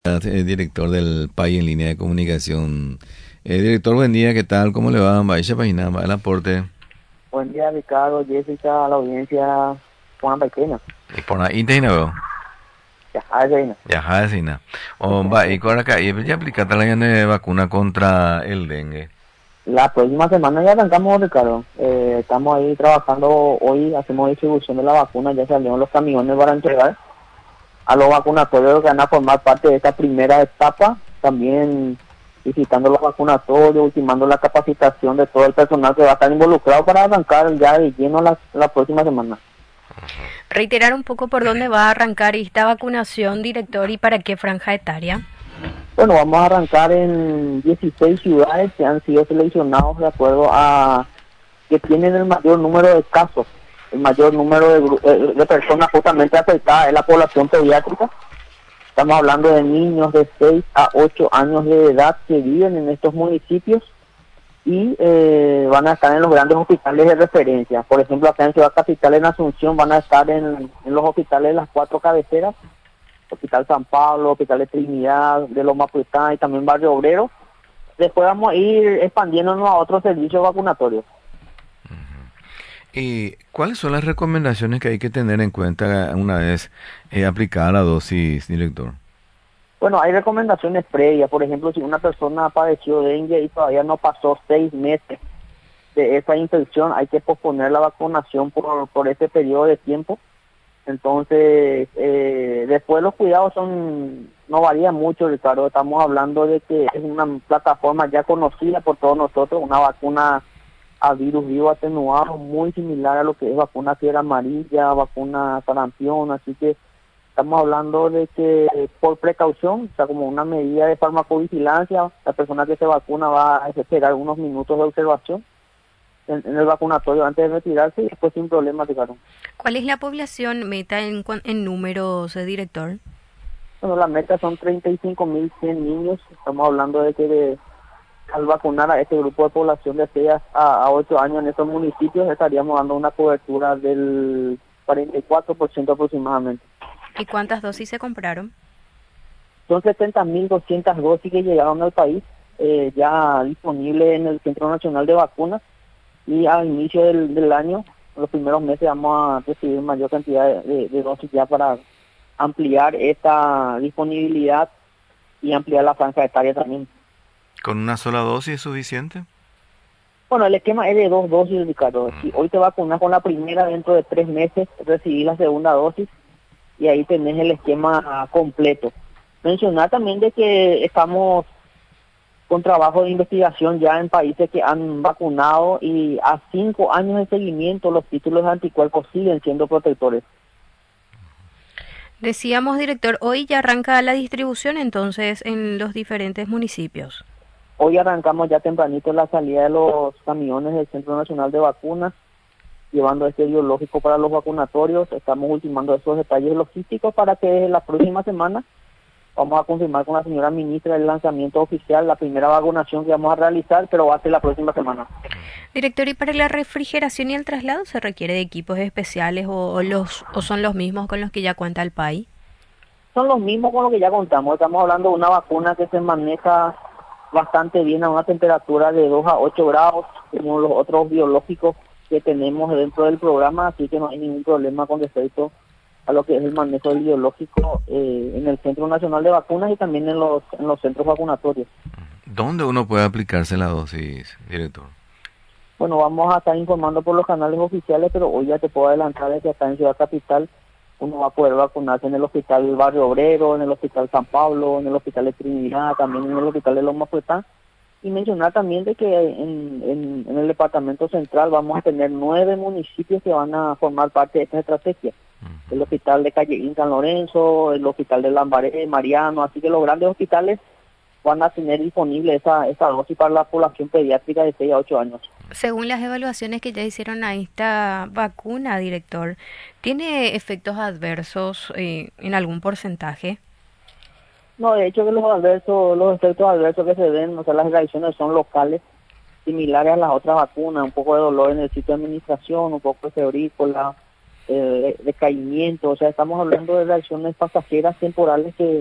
Director del PAI en línea de comunicación. Director, buen día, ¿qué tal? ¿Cómo le va? Vaya página, va el aporte. Buen día, Ricardo, Jessica, a la audiencia, Juan Pequeño. Y por ahí te veo. Ya, a ver, Ya, Jadecina. O va, y ahora acá, y ya aplicaste la vacuna contra el dengue. la próxima semana ya arrancamos, Ricardo. Estamos ahí trabajando hoy, hacemos distribución de la vacuna, ya salieron los camiones para entregar a los vacunatorios que van a formar parte de esta primera etapa, también visitando los vacunatorios, ultimando la capacitación de todo el personal que va a estar involucrado para arrancar ya de lleno la próxima semana. Reiterar un poco por dónde va a arrancar esta vacunación, director, y para qué franja etaria. Bueno, vamos a arrancar en 16 ciudades que han sido seleccionados de acuerdo a que tienen el mayor número de casos, el mayor número de personas justamente afectadas es la población pediátrica. Estamos hablando de niños de 6 a 8 años de edad que viven en estos municipios y van a estar en los grandes hospitales de referencia. Por ejemplo, acá en Ciudad Capital, en Asunción, van a estar en los hospitales de las 4 cabeceras, Hospital San Pablo, Hospital de Trinidad, de Loma Puetá y también Barrio Obrero. Después vamos a ir expandiéndonos a otros servicios vacunatorios. ¿Y cuáles son las recomendaciones que hay que tener en cuenta una vez aplicada la dosis, director? Bueno, hay recomendaciones previas. Por ejemplo, si una persona padeció dengue y todavía no pasó 6 meses de esa infección, hay que posponer la vacunación por ese periodo de tiempo. Entonces, después los cuidados no varían mucho, Ricardo. Estamos hablando de que es una plataforma ya conocida por todos nosotros, una vacuna a virus vivo atenuado, muy similar a lo que es vacuna fiebre amarilla, vacuna sarampión, así que estamos hablando de que por precaución, o sea, como una medida de farmacovigilancia, la persona que se vacuna va a esperar unos minutos de observación en el vacunatorio antes de retirarse y después sin problema, Ricardo. ¿Cuál es la población meta en números, director? Bueno, la meta son 35.100 niños, estamos hablando de que al vacunar a este grupo de población de 6 a 8 años en estos municipios estaríamos dando una cobertura del 44% aproximadamente. ¿Y cuántas dosis se compraron? Son 70.200 dosis que llegaron al país, ya disponibles en el Centro Nacional de Vacunas, y al inicio del año, en los primeros meses, vamos a recibir mayor cantidad de dosis ya para ampliar esta disponibilidad y ampliar la franja etaria también. ¿Con una sola dosis es suficiente? Bueno, el esquema es de 2 dosis, Ricardo. Si hoy te vacunas con la primera, dentro de 3 meses recibís la segunda dosis y ahí tenés el esquema completo. Mencionar también de que estamos con trabajo de investigación ya en países que han vacunado y a 5 años de seguimiento los títulos de anticuerpos siguen siendo protectores. Decíamos, director, hoy ya arranca la distribución entonces en los diferentes municipios. Hoy arrancamos ya tempranito la salida de los camiones del Centro Nacional de Vacunas, llevando este biológico para los vacunatorios. Estamos ultimando esos detalles logísticos para que desde la próxima semana vamos a confirmar con la señora ministra el lanzamiento oficial, la primera vacunación que vamos a realizar, pero va a ser la próxima semana. Director, ¿y para la refrigeración y el traslado se requiere de equipos especiales o son los mismos con los que ya cuenta el país? Son los mismos con los que ya contamos. Estamos hablando de una vacuna que se maneja bastante bien a una temperatura de 2 a 8 grados, como los otros biológicos que tenemos dentro del programa, así que no hay ningún problema con respecto a lo que es el manejo del biológico en el Centro Nacional de Vacunas y también en los centros vacunatorios. ¿Dónde uno puede aplicarse la dosis, director? Bueno, vamos a estar informando por los canales oficiales, pero hoy ya te puedo adelantar de que acá en Ciudad Capital uno va a poder vacunarse en el Hospital Barrio Obrero, en el Hospital San Pablo, en el Hospital de Trinidad, también en el Hospital de Loma Puetá. Y mencionar también de que en el Departamento Central vamos a tener 9 municipios que van a formar parte de esta estrategia. El Hospital de Calle San Lorenzo, el Hospital de Lambaré, Mariano, así que los grandes hospitales van a tener disponible esa dosis para la población pediátrica de 6 a 8 años. Según las evaluaciones que ya hicieron a esta vacuna, director, ¿tiene efectos adversos en algún porcentaje? No, de hecho que los efectos adversos que se ven, o sea, las reacciones son locales, similares a las otras vacunas, un poco de dolor en el sitio de administración, un poco de febrícula, decaimiento, o sea, estamos hablando de reacciones pasajeras temporales que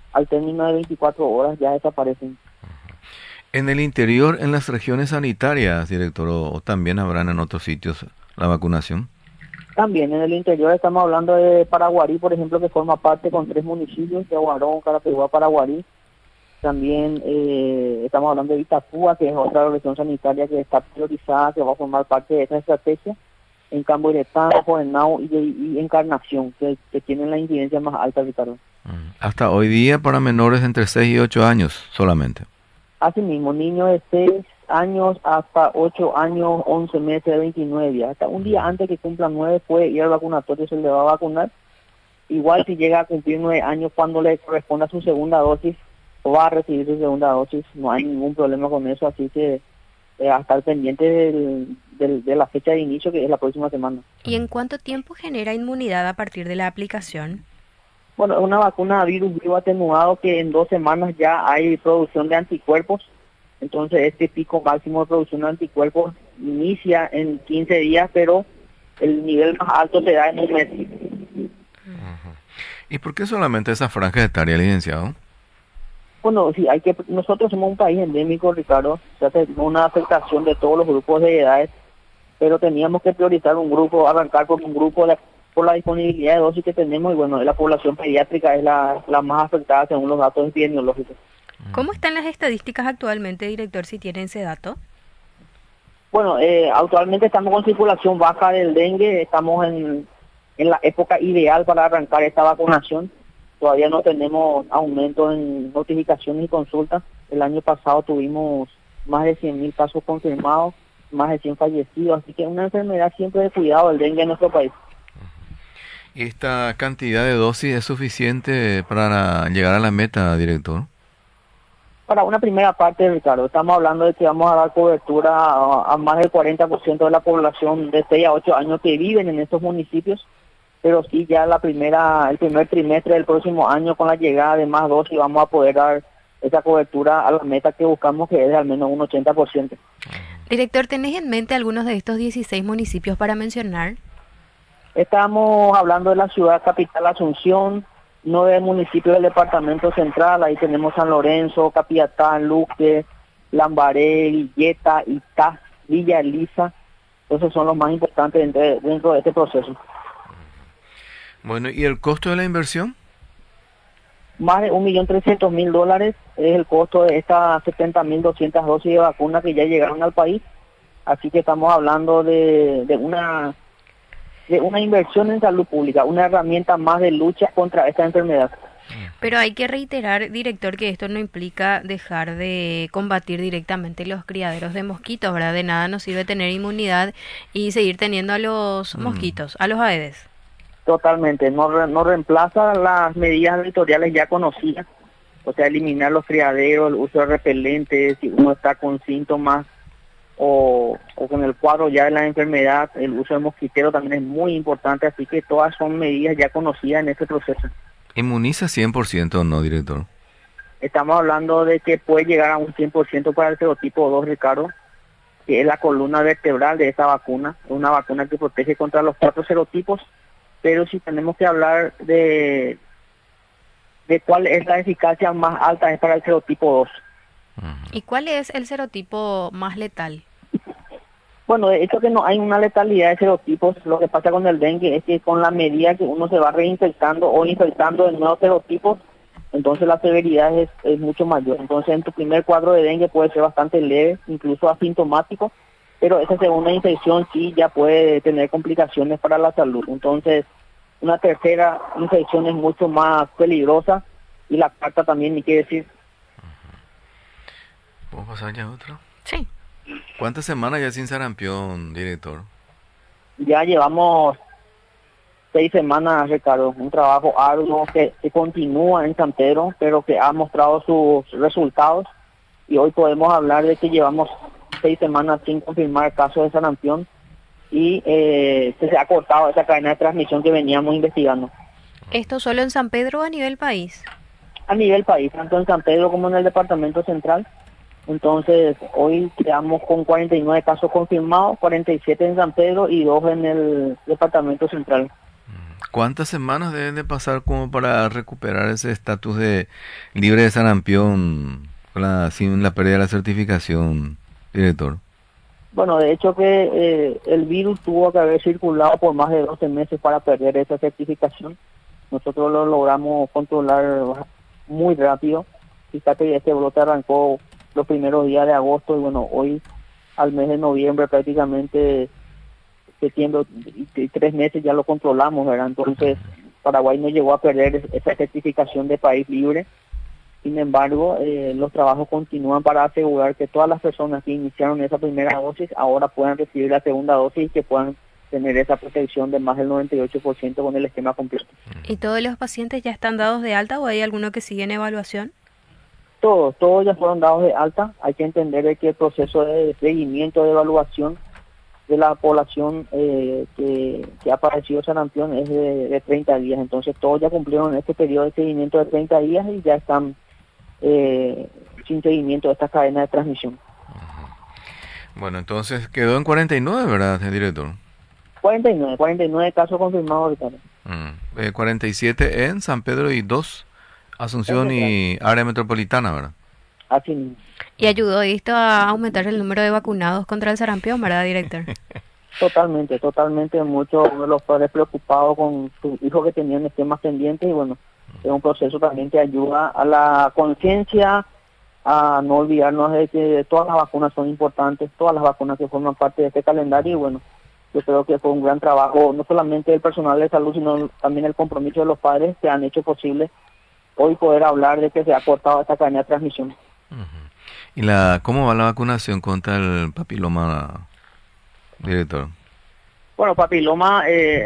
al término de 24 horas ya desaparecen. En el interior, en las regiones sanitarias, director, o también habrán en otros sitios la vacunación. También en el interior estamos hablando de Paraguarí, por ejemplo, que forma parte con 3 municipios, Yaguarón, Carapeguá, Paraguarí. También estamos hablando de Itapúa, que es otra región sanitaria que está priorizada, que va a formar parte de esa estrategia. En Camboyetán, Jovenao y Encarnación, que tienen la incidencia más alta, Ricardo. Hasta hoy día para menores entre 6 y 8 años solamente. Asimismo, niños de 6 años hasta 8 años, 11 meses, de 29 días. Hasta un día antes que cumplan 9 puede ir al vacunatorio, se le va a vacunar. Igual si llega a cumplir 9 años cuando le corresponda su segunda dosis, o va a recibir su segunda dosis, no hay ningún problema con eso, así que a estar pendiente de la fecha de inicio, que es la próxima semana. ¿Y en cuánto tiempo genera inmunidad a partir de la aplicación? Bueno, es una vacuna virus vivo atenuado que en 2 semanas ya hay producción de anticuerpos. Entonces este pico máximo de producción de anticuerpos inicia en 15 días, pero el nivel más alto se da en un mes. ¿Y por qué solamente esa franja etaria, licenciado? Bueno, sí, nosotros somos un país endémico, Ricardo, o sea, tenemos una afectación de todos los grupos de edades, pero teníamos que priorizar un grupo, arrancar por un grupo por la disponibilidad de dosis que tenemos, y bueno, la población pediátrica es la más afectada según los datos epidemiológicos. ¿Cómo están las estadísticas actualmente, director, si tienen ese dato? Bueno, actualmente estamos con circulación baja del dengue, estamos en la época ideal para arrancar esta vacunación. Todavía no tenemos aumento en notificaciones y consultas. El año pasado tuvimos más de 100.000 casos confirmados, más de 100 fallecidos, así que es una enfermedad siempre de cuidado el dengue en nuestro país. ¿Y esta cantidad de dosis es suficiente para llegar a la meta, director? Para una primera parte, Ricardo, estamos hablando de que vamos a dar cobertura a más del 40% de la población de 6 a 8 años que viven en estos municipios, pero sí ya el primer trimestre del próximo año, con la llegada de más dosis, vamos a poder dar esa cobertura a la meta que buscamos, que es de al menos un 80%. Director, ¿tenés en mente algunos de estos 16 municipios para mencionar? Estamos hablando de la ciudad capital Asunción, 9 municipios del departamento central, ahí tenemos San Lorenzo, Capiatá, Luque, Lambaré, Villeta, Itá, Villa Elisa. Esos son los más importantes dentro de este proceso. Bueno, ¿y el costo de la inversión? Más de $1.300.000 es el costo de estas 70.200 dosis de vacuna que ya llegaron al país. Así que estamos hablando de una inversión en salud pública, una herramienta más de lucha contra esta enfermedad. Pero hay que reiterar, director, que esto no implica dejar de combatir directamente los criaderos de mosquitos, ¿verdad? De nada nos sirve tener inmunidad y seguir teniendo a los mosquitos, a los Aedes. Totalmente, no reemplaza las medidas editoriales ya conocidas, o sea, eliminar los criaderos, el uso de repelentes, si uno está con síntomas o con el cuadro ya de la enfermedad, el uso de mosquitero también es muy importante, así que todas son medidas ya conocidas en este proceso. ¿Inmuniza 100% o no, director? Estamos hablando de que puede llegar a un 100% para el serotipo 2, Ricardo, que es la columna vertebral de esa vacuna, una vacuna que protege contra los 4 serotipos, pero si tenemos que hablar de cuál es la eficacia más alta, es para el serotipo 2. ¿Y cuál es el serotipo más letal? Bueno, de hecho que no hay una letalidad de serotipos. Lo que pasa con el dengue es que con la medida que uno se va reinfectando o infectando de nuevos serotipos, entonces la severidad es mucho mayor. Entonces en tu primer cuadro de dengue puede ser bastante leve, incluso asintomático, pero esa segunda infección sí ya puede tener complicaciones para la salud. Entonces una tercera infección es mucho más peligrosa y la cuarta también, ni qué decir. ¿Puedo pasar ya a otro? Sí. ¿Cuántas semanas ya sin sarampión, director? Ya llevamos 6 semanas, Ricardo, un trabajo arduo que continúa en San Pedro, pero que ha mostrado sus resultados, y hoy podemos hablar de que llevamos 6 semanas sin confirmar casos de sarampión y se ha cortado esa cadena de transmisión que veníamos investigando. ¿Esto solo en San Pedro o a nivel país? A nivel país, tanto en San Pedro como en el departamento central. Entonces, hoy quedamos con 49 casos confirmados, 47 en San Pedro y 2 en el departamento central. ¿Cuántas semanas deben de pasar como para recuperar ese estatus de libre de sarampión sin la pérdida de la certificación, director? Bueno, de hecho que el virus tuvo que haber circulado por más de 12 meses para perder esa certificación. Nosotros lo logramos controlar muy rápido. Fíjate que este brote arrancó los primeros días de agosto y bueno, hoy al mes de noviembre prácticamente septiembre y 3 meses ya lo controlamos, ¿verdad? Entonces Paraguay no llegó a perder esa certificación de país libre. Sin embargo, los trabajos continúan para asegurar que todas las personas que iniciaron esa primera dosis ahora puedan recibir la segunda dosis y que puedan tener esa protección de más del 98% con el esquema completo. ¿Y todos los pacientes ya están dados de alta o hay alguno que sigue en evaluación? Todos ya fueron dados de alta. Hay que entender de que el proceso de seguimiento, de evaluación de la población que ha padecido sarampión es de 30 días. Entonces todos ya cumplieron este periodo de seguimiento de 30 días y ya están sin seguimiento de esta cadena de transmisión. Bueno, entonces quedó en 49, ¿verdad, director? 49 casos confirmados ahorita. 47 en San Pedro y 2, Asunción y área metropolitana, ¿verdad? Así mismo. Y ayudó esto a aumentar el número de vacunados contra el sarampión, ¿verdad, director? Totalmente. Muchos de los padres preocupados con sus hijos que tenían esquemas pendientes y bueno, es un proceso también que ayuda a la conciencia, a no olvidarnos de que todas las vacunas son importantes, todas las vacunas que forman parte de este calendario y bueno, yo creo que fue un gran trabajo, no solamente del personal de salud, sino también el compromiso de los padres que han hecho posible hoy poder hablar de que se ha cortado esta cadena de transmisión. ¿Y cómo va la vacunación contra el papiloma, director? Bueno, papiloma,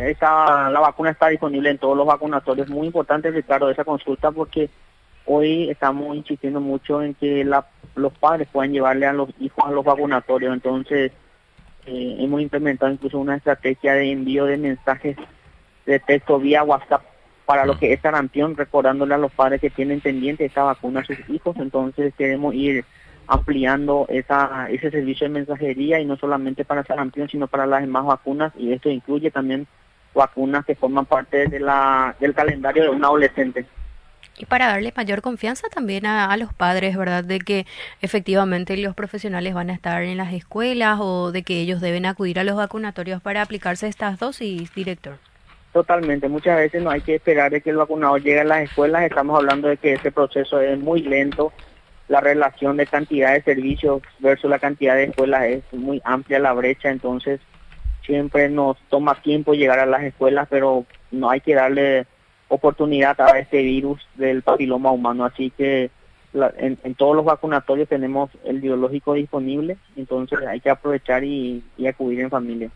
la vacuna está disponible en todos los vacunatorios. Muy importante, Ricardo, esa consulta porque hoy estamos insistiendo mucho en que los padres puedan llevarle a los hijos a los vacunatorios. Entonces, hemos implementado incluso una estrategia de envío de mensajes de texto vía WhatsApp para lo que es sarampión, recordándole a los padres que tienen pendiente esta vacuna a sus hijos. Entonces, queremos ir ampliando ese servicio de mensajería y no solamente para sarampión sino para las demás vacunas y esto incluye también vacunas que forman parte del calendario de un adolescente. Y para darle mayor confianza también a los padres, ¿verdad? De que efectivamente los profesionales van a estar en las escuelas o de que ellos deben acudir a los vacunatorios para aplicarse estas dosis, director. Totalmente, muchas veces no hay que esperar de que el vacunador llegue a las escuelas, estamos hablando de que ese proceso es muy lento. La relación de cantidad de servicios versus la cantidad de escuelas es muy amplia la brecha, entonces siempre nos toma tiempo llegar a las escuelas, pero no hay que darle oportunidad a este virus del papiloma humano, así que en todos los vacunatorios tenemos el biológico disponible, entonces hay que aprovechar y acudir en familia.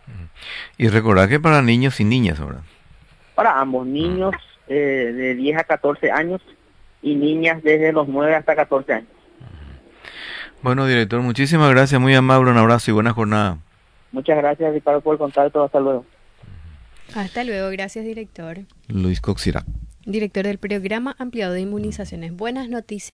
Y recordar que para niños y niñas ahora. Para ambos, niños de 10 a 14 años y niñas desde los 9 hasta 14 años. Bueno, director, muchísimas gracias, muy amable, un abrazo y buena jornada. Muchas gracias, Ricardo, por el contacto, hasta luego. Hasta luego, gracias, director. Luis Coxirac. Director del programa ampliado de inmunizaciones. Buenas noticias.